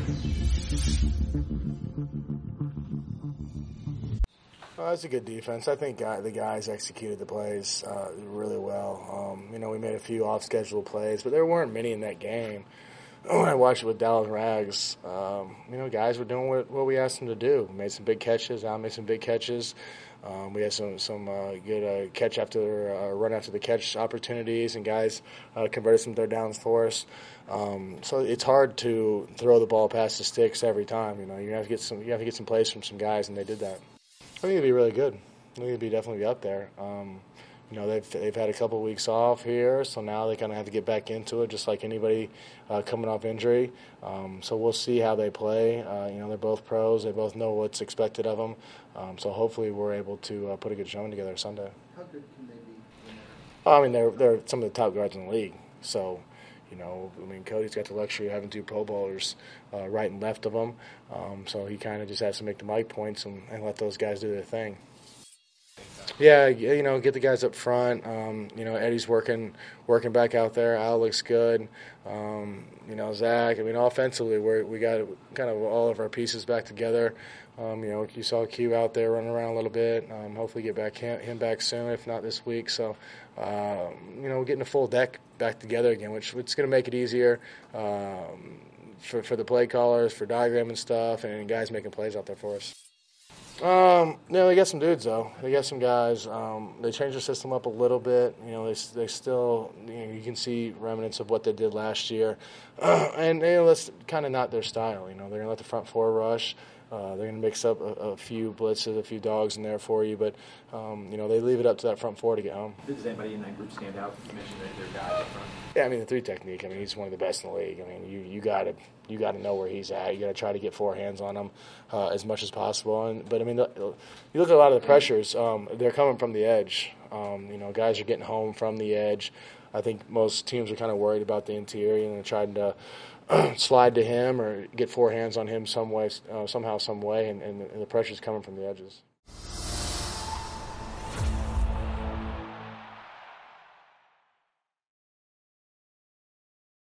That's a good defense. I think the guys executed the plays really well. We made a few off-schedule plays, but there weren't many in that game. When I watched it with Dallas Rags, guys were doing what we asked them to do. We made some big catches. Al made some big catches. We had some good catch after run after the catch opportunities, and guys converted some third downs for us. So it's hard to throw the ball past the sticks every time. You have to get some plays from some guys, and they did that. I think it'd be really good. I think it'd definitely be up there. They've had a couple of weeks off here, so now they kind of have to get back into it, just like anybody coming off injury. So we'll see how they play. They're both pros. They both know what's expected of them. So hopefully we're able to put a good showing together Sunday. How good can they be? They're some of the top guards in the league. So, Cody's got the luxury of having two Pro Bowlers right and left of him. So he kind of just has to make the mic points and let those guys do their thing. Yeah, get the guys up front. Eddie's working back out there. Al looks good. Zach. Offensively, we got kind of all of our pieces back together. You saw Q out there running around a little bit. Hopefully get him back soon, if not this week. So, getting a full deck back together again, which it's going to make it easier for the play callers, for diagram and stuff, and guys making plays out there for us. They got some dudes though. They got some guys. They changed the system up a little bit. They still, you can see remnants of what they did last year, and that's kind of not their style. They're gonna let the front four rush. They're gonna mix up a few blitzes, a few dogs in there for you, but they leave it up to that front four to get home. Does anybody in that group stand out? You mentioned that they're guys up front. Yeah, the three technique. He's one of the best in the league. You got to know where he's at. You got to try to get four hands on him as much as possible. But you look at a lot of the pressures. They're coming from the edge. Guys are getting home from the edge. I think most teams are kind of worried about the interior and trying to slide to him or get four hands on him somehow, some way, and the pressure's coming from the edges.